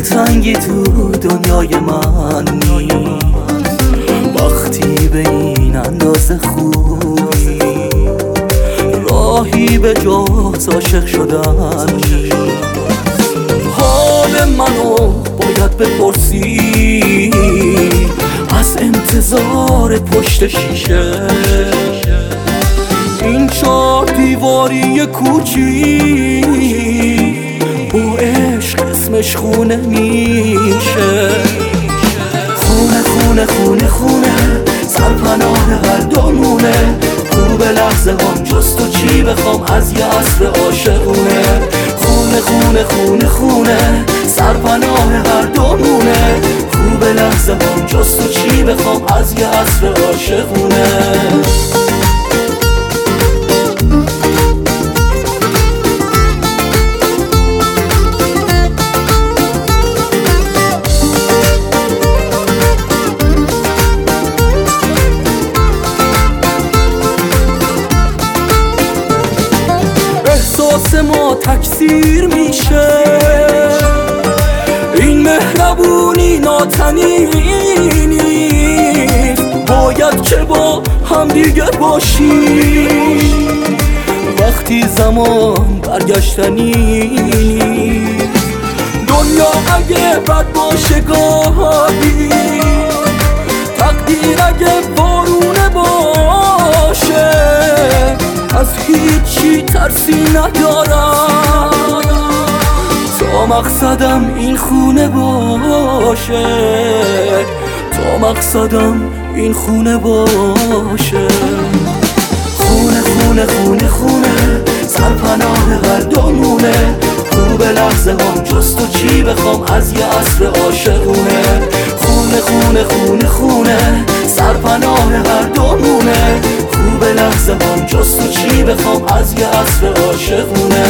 دلتنگی تو دنیای من نیست وقتی به این اندازه خوبی راهی به جز عاشق شدن نیست. حال منو باید بپرسی از انتظار پشت شیشه این 4 دیواری کوچی با عشق اسمش خونه میشه. خونه خونه خونه خونه سرپناه هر دامونه خوب لحظه هم جز تو چی بخوام از یه عصر عاشقونه. خونه خونه خونه خونه سرپناه هر دامونه خوب لحظه هم جز تو چی بخوام از یه عصر عاشقونه. احساس ما تکثیر میشه این مهربونی ناتنی نیست باید که با هم دیگه باشیم وقتی زمان برگشتنی نیست. دنیا اگه بد باشه گاهی تقدیر اگه بارونه باشه از هیچی ترسی ندارم تا مقصدم این خونه باشه تا مقصدم این خونه باشه. خونه خونه خونه خونه سرپناه هر دامونه خوب لحظه هم جز تو چی بخوام از یه عصر عاشقونه. خونه خونه خونه خونه سرپناه هر دامونه خوب لحظه هم جز تو چی بخوام از یه عصر عاشقونه.